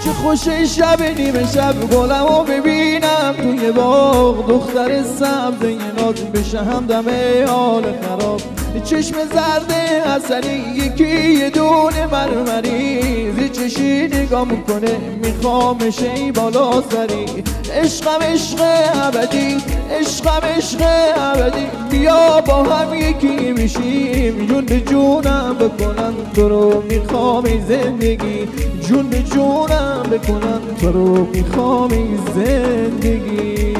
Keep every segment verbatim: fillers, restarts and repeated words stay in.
چه خوش شب نیمه شب گلمو ببینم توی باغ، دختر سبزه ناز بشه همدم حال خراب. چشم زرد عسلی یکی یه دونه مرمری، زی چشی نگاه میکنه میخوامش ای بالا سری. عشقم عشق ابدی، عشقم عشق ابدی، بیا با هم یکی میشیم، جون به جونم بکنن تو رو میخوام ای زندگی، جون به جونم بکنن تو رو میخوام ای زندگی.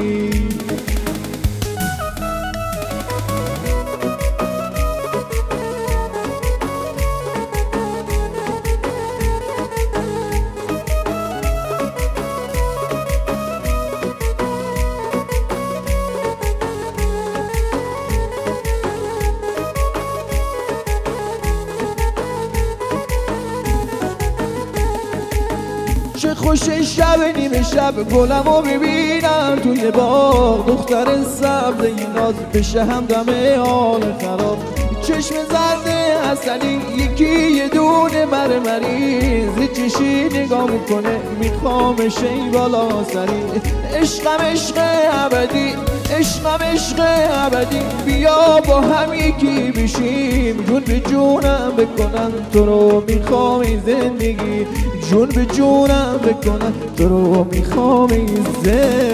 چه خوش شب نیمه شب گلمو ببینم توی باغ، دختر سبزه ناز بشه همدم حال خراب. چشم زرد عسلی یکی یه دونه مرمری، زی چشی نگاه میکنه میخوامش ای بالا سری. عشقم عشق ابدی، عشقم عشق ابدی، بیا با هم یکی بشیم، جون به جونم بکنن تو رو میخوام ای زندگی، جون به جونم بکنن تو رو میخوام ای زندگی.